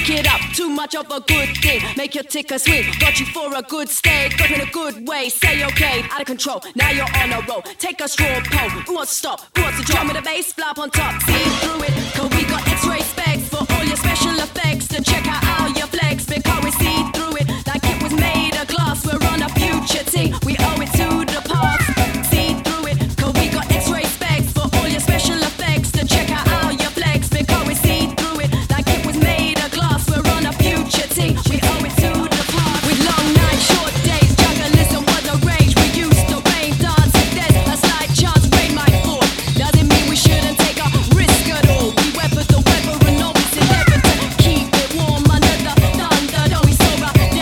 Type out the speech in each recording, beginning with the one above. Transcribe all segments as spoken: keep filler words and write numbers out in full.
Shake it up, too much of a good thing. Make your ticker swing, got you for a good stay. Grip in a good way, say okay. Out of control, now you're on a roll. Take a straw poll, who wants to stop? Who wants to drum with the bass, flop on top? See through it, cause we got x-ray specs for all your special effects. To check out how you flex, because we see through it like it was made of glass. We're on a future thing, we owe it to the past. See through it, cause we got x-ray specs for all your special effects. To check out how you flex, because we see through it like it was made of glass. We're on a future thing, we owe it to the past. With long nights, short days, juggalism was a rage. We used to rain dance, if there's a slight chance rain might fall. Doesn't mean we shouldn't take a risk at all. We weather the weather and know it's endeavor to keep it warm under the thunder. Don't we soar up?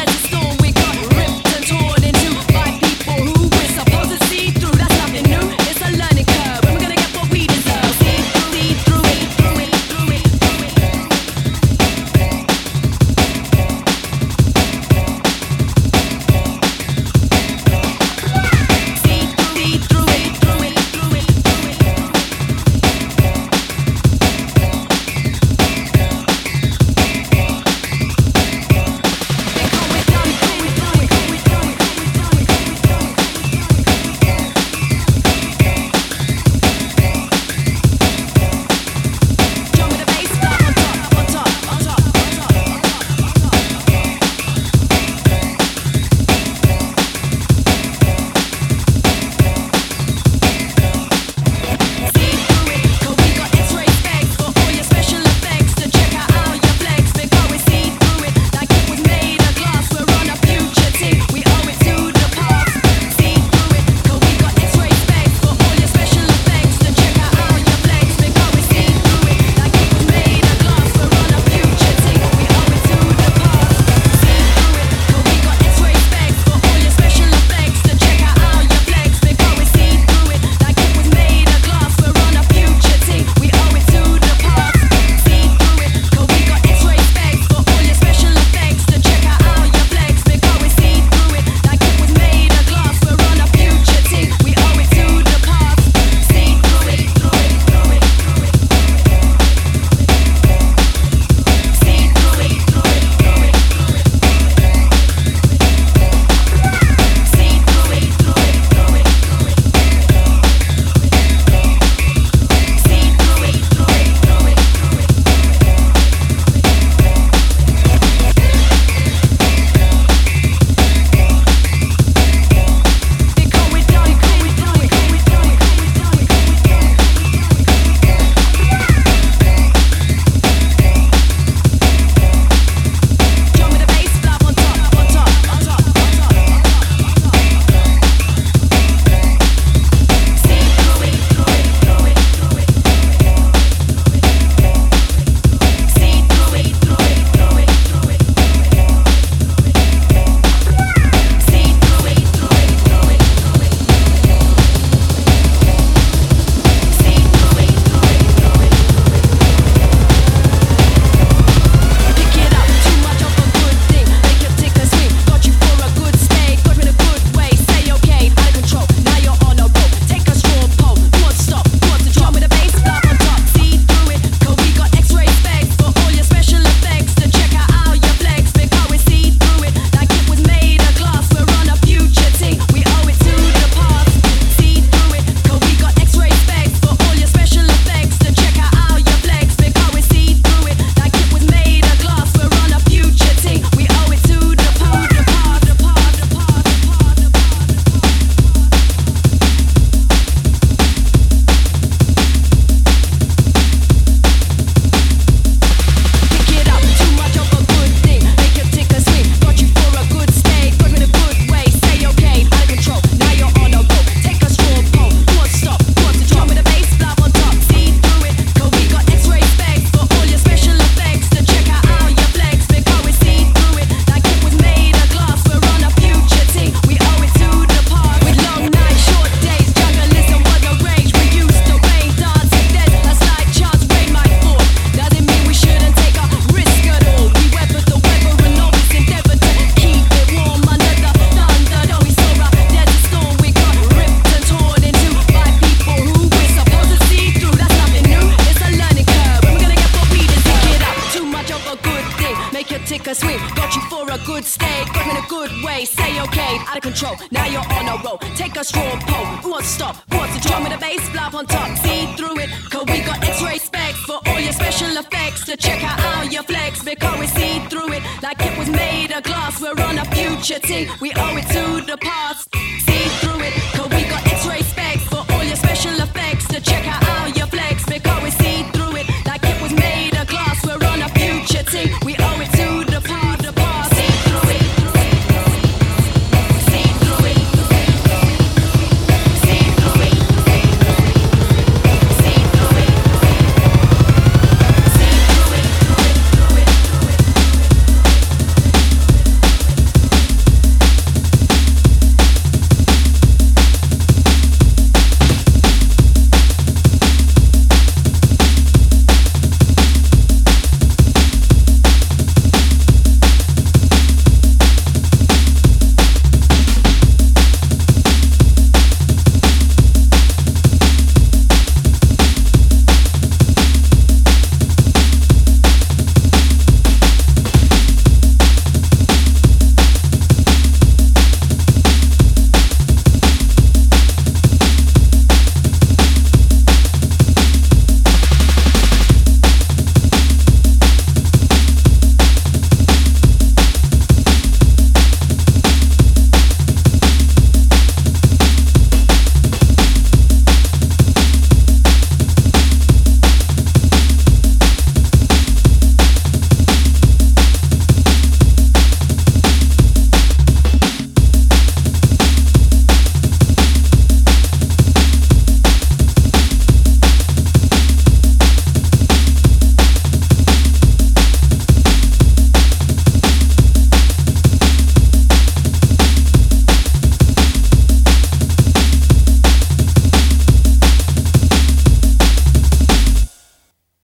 way. Say okay, out of control. Now you're on a roll. Take a straw poll. Who wants to stop? Who wants to drum with the bass? Flop on top. See through it. Cause we got X-ray specs for all your special effects. To check out how you flex. Because we see through it like it was made of glass. We're on a future team. We owe it to the past.